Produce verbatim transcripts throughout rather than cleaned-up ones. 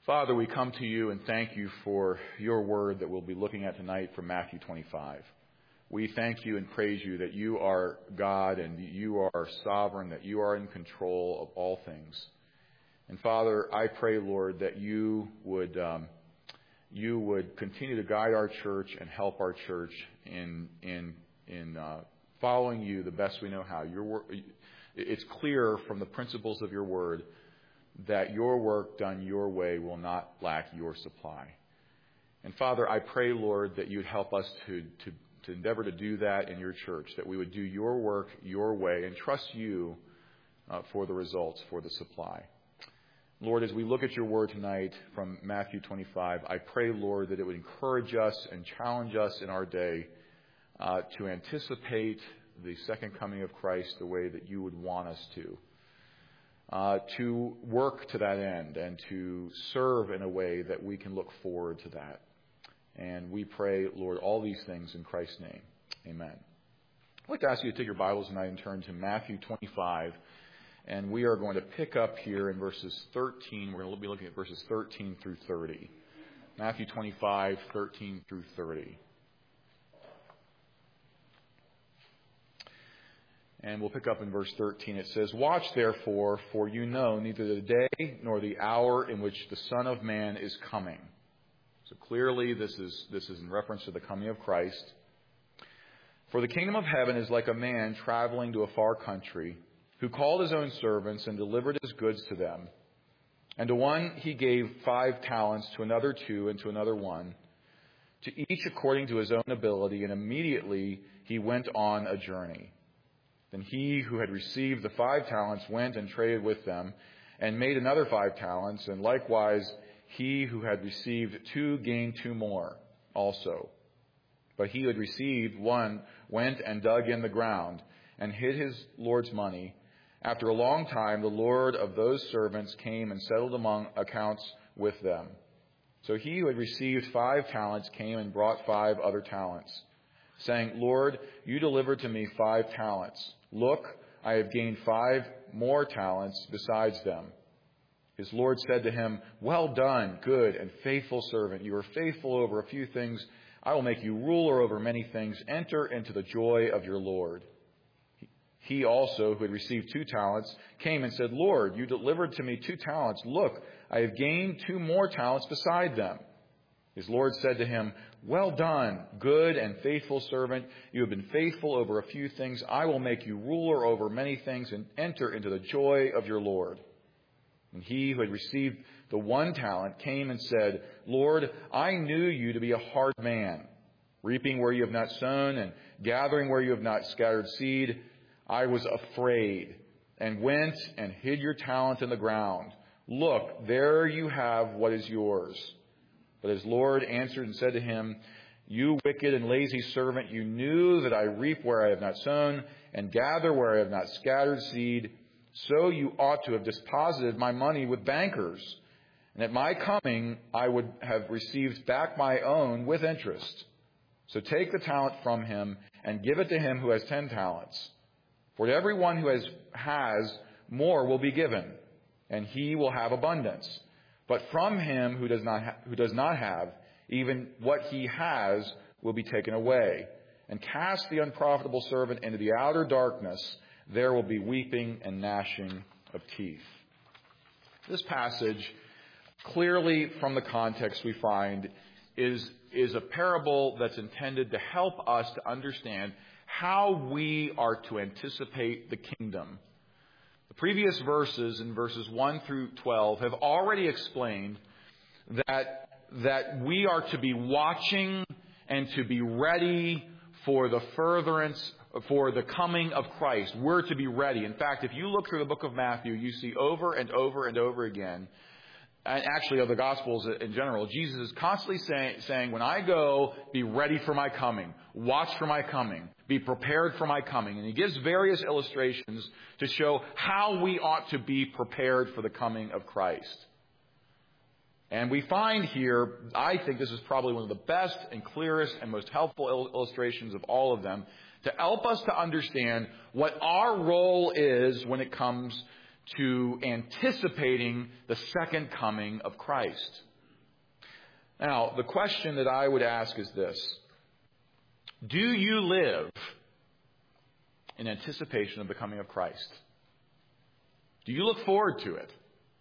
Father, we come to you and thank you for your word that we'll be looking at tonight from Matthew twenty-five. We thank you and praise you that you are God and you are sovereign, that you are in control of all things. And Father, I pray, Lord, that you would um, you would continue to guide our church and help our church in in in uh, following you the best we know how. Your wor- it's clear from the principles of your word that your work done your way will not lack your supply. And Father, I pray, Lord, that you'd help us to, to, to endeavor to do that in your church, that we would do your work your way and trust you uh, for the results, for the supply. Lord, as we look at your word tonight from Matthew twenty-five, I pray, Lord, that it would encourage us and challenge us in our day uh, to anticipate the second coming of Christ the way that you would want us to. Uh, to work to that end and to serve in a way that we can look forward to that. And we pray, Lord, all these things in Christ's name. Amen. I'd like to ask you to take your Bibles tonight and turn to Matthew twenty-five. And we are going to pick up here in verses thirteen. We're going to be looking at verses thirteen through thirty. Matthew twenty-five, thirteen through thirty. And we'll pick up in verse thirteen. It says, "Watch therefore, for you know neither the day nor the hour in which the Son of Man is coming." So clearly this is this is in reference to the coming of Christ. "For the kingdom of heaven is like a man traveling to a far country, who called his own servants and delivered his goods to them. And to one he gave five talents, to another two, and to another one, to each according to his own ability, and immediately he went on a journey. Then he who had received the five talents went and traded with them, and made another five talents, and likewise he who had received two gained two more also. But he who had received one went and dug in the ground, and hid his Lord's money. After a long time the Lord of those servants came and settled among accounts with them. So he who had received five talents came and brought five other talents, saying, Lord, you delivered to me five talents. Look, I have gained five more talents besides them. His Lord said to him, Well done, good and faithful servant. You are faithful over a few things. I will make you ruler over many things. Enter into the joy of your Lord. He also, who had received two talents, came and said, Lord, you delivered to me two talents. Look, I have gained two more talents beside them. His Lord said to him, Well done, good and faithful servant. You have been faithful over a few things. I will make you ruler over many things, and enter into the joy of your Lord. And he who had received the one talent came and said, Lord, I knew you to be a hard man, reaping where you have not sown and gathering where you have not scattered seed. I was afraid and went and hid your talent in the ground. Look, there you have what is yours. But his Lord answered and said to him, You wicked and lazy servant, you knew that I reap where I have not sown and gather where I have not scattered seed. So you ought to have deposited my money with bankers, and at my coming I would have received back my own with interest. So take the talent from him and give it to him who has ten talents. For to everyone who has, has more will be given, and he will have abundance. But from him who does not ha- who does not have, even what he has will be taken away. And cast the unprofitable servant into the outer darkness. There will be weeping and gnashing of teeth." This passage, clearly from the context we find, is, is a parable that's intended to help us to understand how we are to anticipate the kingdom. The previous verses, in verses one through twelve, have already explained that, that we are to be watching and to be ready for the furtherance, for the coming of Christ. We're to be ready. In fact, if you look through the book of Matthew, you see over and over and over again, and actually of the Gospels in general, Jesus is constantly say, saying, when I go, be ready for my coming. Watch for my coming. Be prepared for my coming. And he gives various illustrations to show how we ought to be prepared for the coming of Christ. And we find here, I think this is probably one of the best and clearest and most helpful illustrations of all of them, to help us to understand what our role is when it comes to anticipating the second coming of Christ. Now, the question that I would ask is this: do you live in anticipation of the coming of Christ? Do you look forward to it?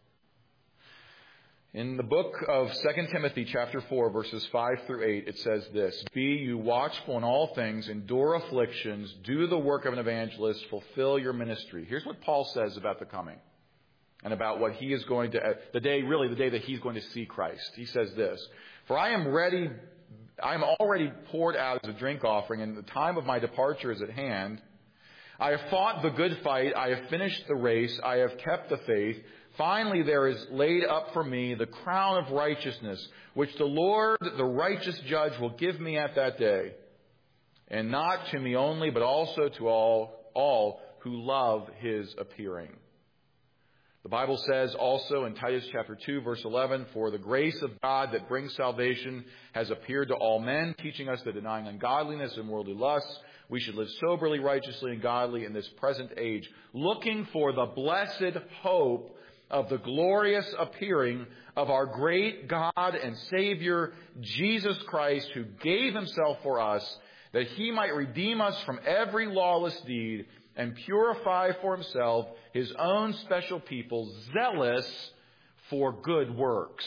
In the book of Second Timothy chapter four, verses five through eight, it says this: Be you watchful in all things, endure afflictions, do the work of an evangelist, fulfill your ministry. Here's what Paul says about the coming and about what he is going to, the day, really the day that he's going to see Christ. He says this: For I am ready, I am already poured out as a drink offering, and the time of my departure is at hand. I have fought the good fight, I have finished the race, I have kept the faith. Finally, there is laid up for me the crown of righteousness, which the Lord, the righteous judge, will give me at that day. And not to me only, but also to all, all who love his appearing. The Bible says also in Titus chapter two, verse eleven, For the grace of God that brings salvation has appeared to all men, teaching us that denying ungodliness and worldly lusts, we should live soberly, righteously, and godly in this present age, looking for the blessed hope of the glorious appearing of our great God and Savior, Jesus Christ, who gave himself for us, that he might redeem us from every lawless deed and purify for himself his own special people, zealous for good works.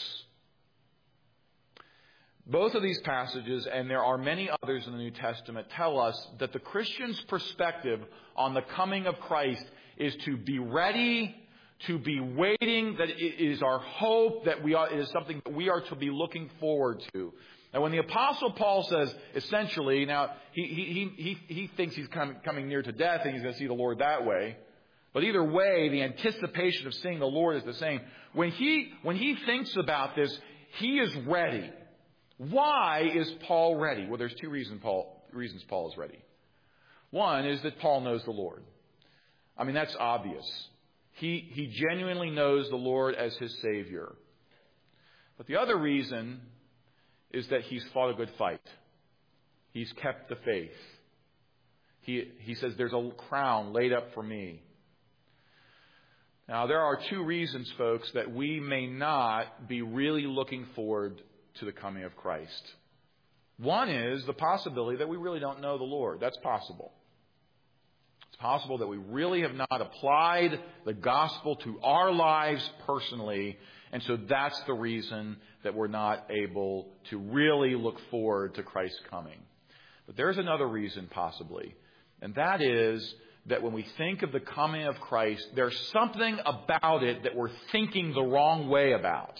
Both of these passages, and there are many others in the New Testament, tell us that the Christian's perspective on the coming of Christ is to be ready, to be waiting, that it is our hope, that we are, it is something that we are to be looking forward to. Now, when the Apostle Paul says, essentially, now, he he he he thinks he's coming, coming near to death and he's going to see the Lord that way. But either way, the anticipation of seeing the Lord is the same. When he when he thinks about this, he is ready. Why is Paul ready? Well, there's two reasons Paul reasons Paul is ready. One is that Paul knows the Lord. I mean, that's obvious. He, he genuinely knows the Lord as his Savior. But the other reason is that he's fought a good fight. He's kept the faith. He, he says, there's a crown laid up for me. Now, there are two reasons, folks, that we may not be really looking forward to the coming of Christ. One is the possibility that we really don't know the Lord. That's possible. It's possible that we really have not applied the gospel to our lives personally, and so that's the reason that we're not able to really look forward to Christ's coming. But there's another reason possibly, and that is that when we think of the coming of Christ, there's something about it that we're thinking the wrong way about.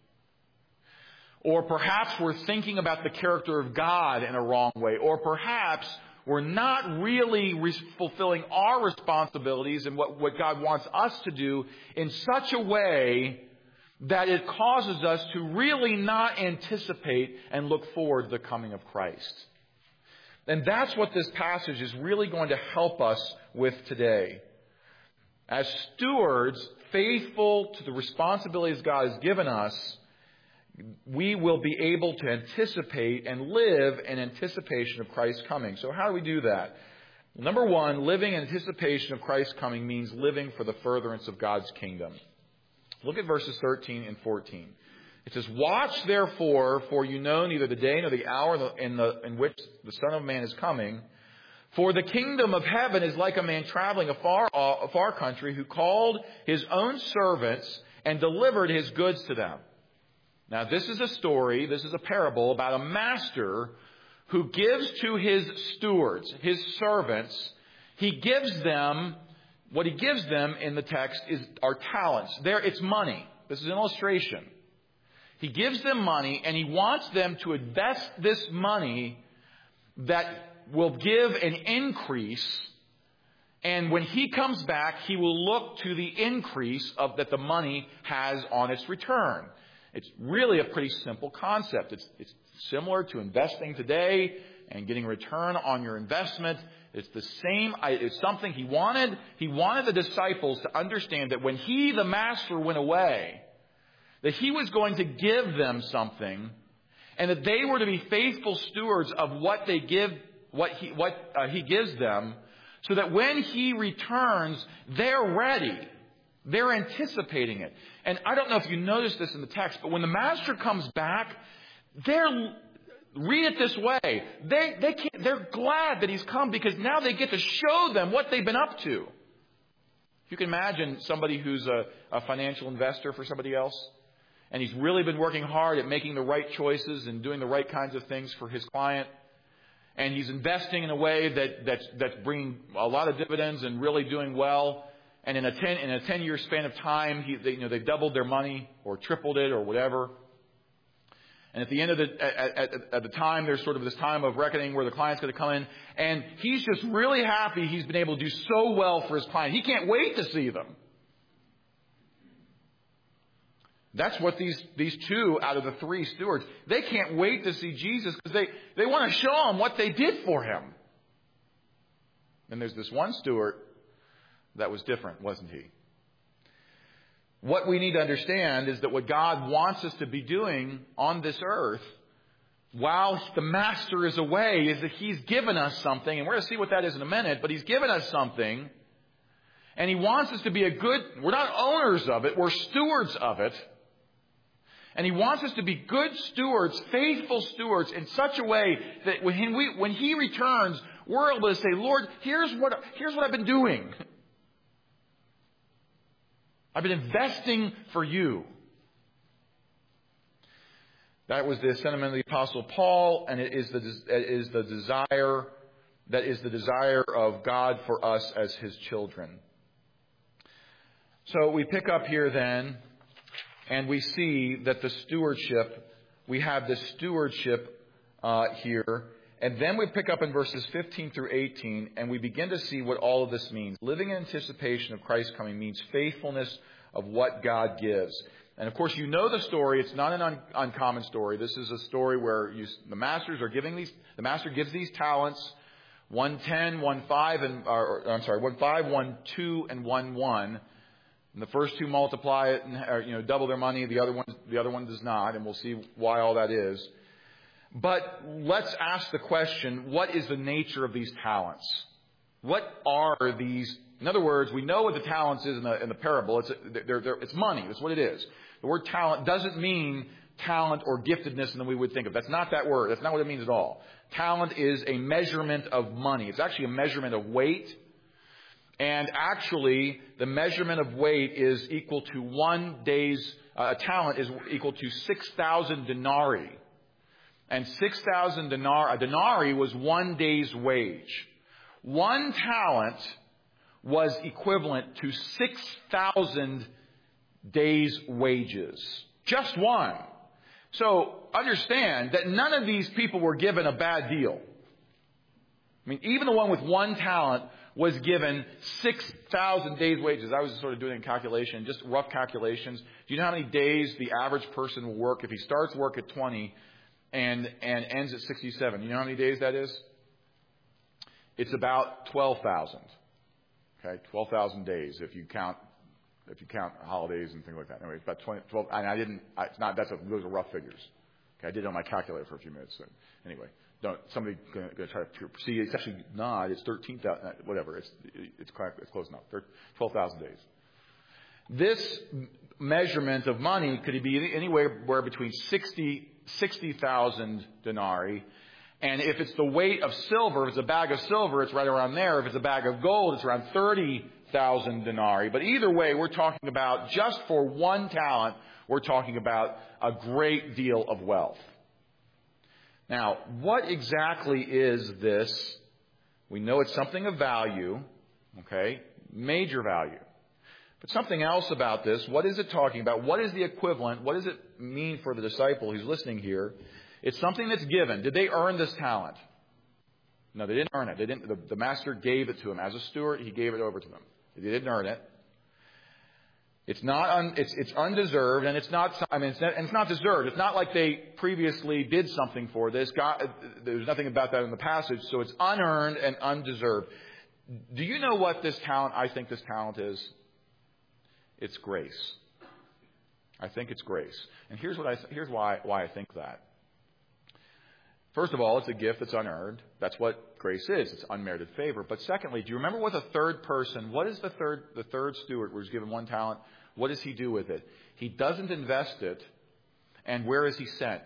Or perhaps we're thinking about the character of God in a wrong way. Or perhaps we're not really re- fulfilling our responsibilities and what, what God wants us to do in such a way that it causes us to really not anticipate and look forward to the coming of Christ. And that's what this passage is really going to help us with today. As stewards, faithful to the responsibilities God has given us, we will be able to anticipate and live in anticipation of Christ's coming. So how do we do that? Number one, living in anticipation of Christ's coming means living for the furtherance of God's kingdom. Look at verses thirteen and fourteen. It says, Watch therefore, for you know neither the day nor the hour in, the, in which the Son of Man is coming. For the kingdom of heaven is like a man traveling a far, a far country who called his own servants and delivered his goods to them. Now, this is a story, this is a parable about a master who gives to his stewards, his servants, he gives them, what he gives them in the text is are talents. There, it's money. This is an illustration. He gives them money and he wants them to invest this money that will give an increase. And when he comes back, he will look to the increase of that the money has on its return. It's really a pretty simple concept. It's, it's similar to investing today and getting a return on your investment. It's the same. It's something he wanted. He wanted the disciples to understand that when he, the master, went away, that he was going to give them something, and that they were to be faithful stewards of what they give, what he, what uh, he gives them, so that when he returns, they're ready. They're anticipating it. And I don't know if you noticed this in the text, but when the master comes back, they're, read it this way, they, they can't, they're glad that he's come because now they get to show them what they've been up to. You can imagine somebody who's a, a financial investor for somebody else, and he's really been working hard at making the right choices and doing the right kinds of things for his client. And he's investing in a way that, that's, that's bringing a lot of dividends and really doing well. And in a ten, in a ten-year span of time, he, they, you know, they've doubled their money or tripled it or whatever. And at the end of the, at, at, at the time, there's sort of this time of reckoning where the client's going to come in. And he's just really happy he's been able to do so well for his client. He can't wait to see them. That's what these, these two out of the three stewards, they can't wait to see Jesus because they, they want to show him what they did for him. And there's this one steward that was different, wasn't he? What we need to understand is that what God wants us to be doing on this earth while the master is away is that he's given us something. And we're going to see what that is in a minute. But he's given us something. And he wants us to be a good, we're not owners of it, we're stewards of it. And he wants us to be good stewards, faithful stewards in such a way that when we, when he returns, we're able to say, Lord, here's what, here's what I've been doing. I've been investing for you. That was the sentiment of the Apostle Paul, and it is the, it is the desire, that is the desire of God for us as his children. So we pick up here then, and we see that the stewardship, we have the stewardship uh, here. And then we pick up in verses fifteen through eighteen, and we begin to see what all of this means. Living in anticipation of Christ's coming means faithfulness of what God gives. And of course, you know the story. It's not an un- uncommon story. This is a story where you, the masters are giving these, the master gives these talents, one ten, one five, and, or, or, I'm sorry, one five, one two, and one one. And the first two multiply it and, or, you know, double their money. The other one, the other one does not. And we'll see why all that is. But let's ask the question, what is the nature of these talents? What are these? In other words, we know what the talents is in the, in the parable. It's, they're, they're, it's money. That's what it is. The word talent doesn't mean talent or giftedness in the way we would think of. That's not that word. That's not what it means at all. Talent is a measurement of money. It's actually a measurement of weight. And actually, the measurement of weight is equal to one day's, uh, talent is equal to six thousand denarii. And six thousand denarii, a denarii was one day's wage. One talent was equivalent to six thousand days' wages. Just one. So understand that none of these people were given a bad deal. I mean, even the one with one talent was given six thousand days' wages. I was sort of doing a calculation, just rough calculations. Do you know how many days the average person will work if he starts work at twenty and and ends at sixty-seven? You know how many days that is? It's about twelve thousand. Okay, twelve thousand days if you count if you count holidays and things like that. Anyway, it's about twenty, twelve. And I didn't. I, it's not. That's a, those are rough figures. Okay, I did it on my calculator for a few minutes. So anyway, don't somebody going to try to see? It's actually not. It's thirteen thousand. Whatever. It's it's correct. It's close enough. Twelve thousand days. This measurement of money could be anywhere where between sixty sixty thousand denarii. And if it's the weight of silver, if it's a bag of silver, it's right around there. If it's a bag of gold, it's around thirty thousand denarii. But either way, we're talking about, just for one talent, we're talking about a great deal of wealth. Now, what exactly is this? We know it's something of value, okay, major value. But something else about this, what is it talking about? What is the equivalent? What does it mean for the disciple who's listening here? It's something that's given. Did they earn this talent? No, they didn't earn it. They didn't. The, the master gave it to them. As a steward, he gave it over to them. They didn't earn it. It's not. Un, it's, it's undeserved, and it's not. I mean, it's not, and it's not deserved. It's not like they previously did something for this. God, there's nothing about that in the passage. So it's unearned and undeserved. Do you know what this talent? I think this talent is. It's grace. I think it's grace. And here's what I. Here's why. Why I think that. First of all, it's a gift that's unearned. That's what grace is. It's unmerited favor. But secondly, do you remember what the third person, what is the third, the third steward was given one talent? What does he do with it? He doesn't invest it. And where is he sent?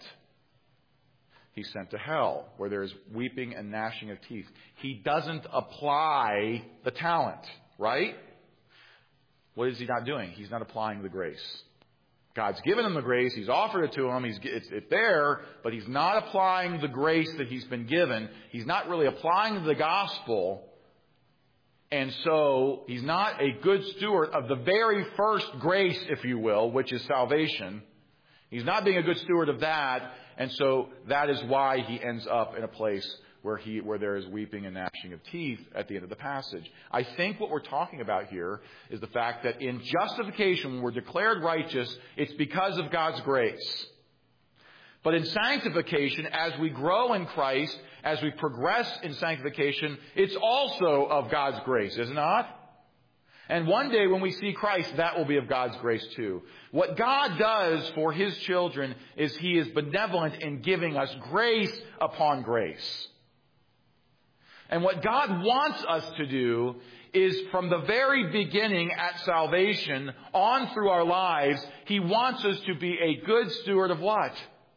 He's sent to hell, where there is weeping and gnashing of teeth. He doesn't apply the talent, right? What is he not doing? He's not applying the grace. God's given him the grace. He's offered it to him. He's, it's, it's there, but he's not applying the grace that he's been given. He's not really applying the gospel. And so he's not a good steward of the very first grace, if you will, which is salvation. He's not being a good steward of that. And so that is why he ends up in a place where he where there is weeping and gnashing of teeth at the end of the passage. I think what we're talking about here is the fact that in justification, when we're declared righteous, it's because of God's grace. But in sanctification, as we grow in Christ, as we progress in sanctification, it's also of God's grace, is it not? And one day when we see Christ, that will be of God's grace too. What God does for his children is he is benevolent in giving us grace upon grace. And what God wants us to do is from the very beginning at salvation on through our lives, he wants us to be a good steward of what?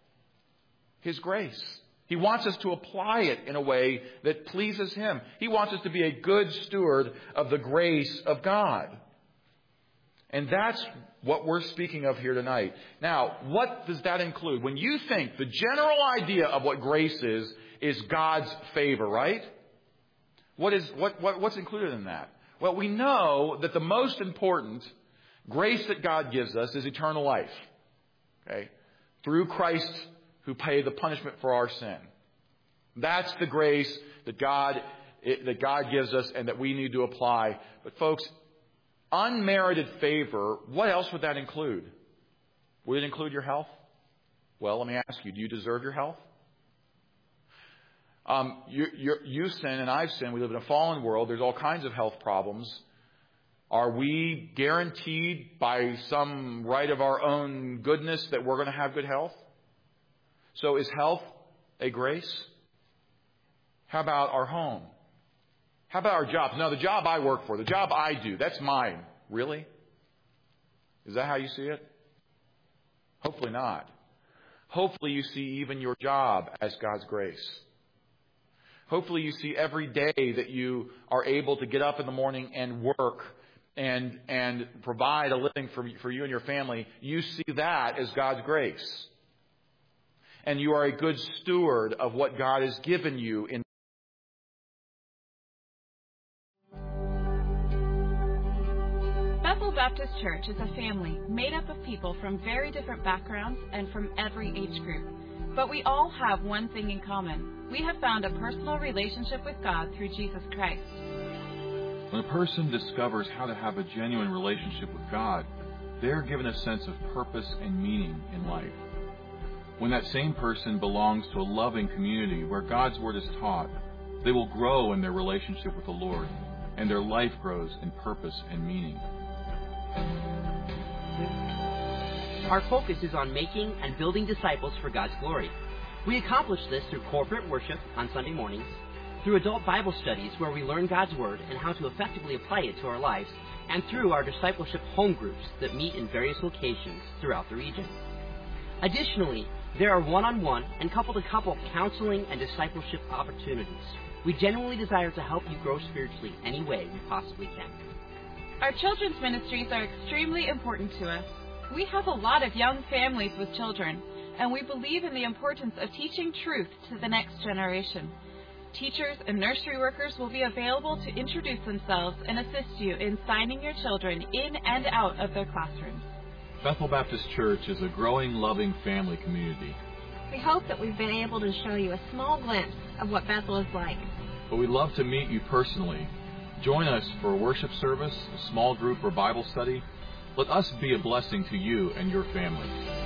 His grace. He wants us to apply it in a way that pleases him. He wants us to be a good steward of the grace of God. And that's what we're speaking of here tonight. Now, what does that include? When you think the general idea of what grace is, is God's favor, right? What is what, what what's included in that? Well, we know that the most important grace that God gives us is eternal life. Okay? Through Christ who paid the punishment for our sin. That's the grace that God that God gives us and that we need to apply. But folks, unmerited favor, what else would that include? Would it include your health? Well, let me ask you, do you deserve your health? Um, you, you, you sin and I've sinned. We live in a fallen world. There's all kinds of health problems. Are we guaranteed by some right of our own goodness that we're going to have good health? So is health a grace? How about our home? How about our jobs? No, the job I work for, the job I do, that's mine. Really? Is that how you see it? Hopefully not. Hopefully you see even your job as God's grace. Hopefully you see every day that you are able to get up in the morning and work and and provide a living for, for you and your family. You see that as God's grace. And you are a good steward of what God has given you in Bethel Baptist Church is a family made up of people from very different backgrounds and from every age group. But we all have one thing in common. We have found a personal relationship with God through Jesus Christ. When a person discovers how to have a genuine relationship with God, they are given a sense of purpose and meaning in life. When that same person belongs to a loving community where God's Word is taught, they will grow in their relationship with the Lord, and their life grows in purpose and meaning. Our focus is on making and building disciples for God's glory. We accomplish this through corporate worship on Sunday mornings, through adult Bible studies where we learn God's Word and how to effectively apply it to our lives, and through our discipleship home groups that meet in various locations throughout the region. Additionally, there are one-on-one and couple-to-couple counseling and discipleship opportunities. We genuinely desire to help you grow spiritually any way we possibly can. Our children's ministries are extremely important to us. We have a lot of young families with children, and we believe in the importance of teaching truth to the next generation. Teachers and nursery workers will be available to introduce themselves and assist you in signing your children in and out of their classrooms. Bethel Baptist Church is a growing, loving family community. We hope that we've been able to show you a small glimpse of what Bethel is like. But we'd love to meet you personally. Join us for a worship service, a small group, or Bible study. Let us be a blessing to you and your family.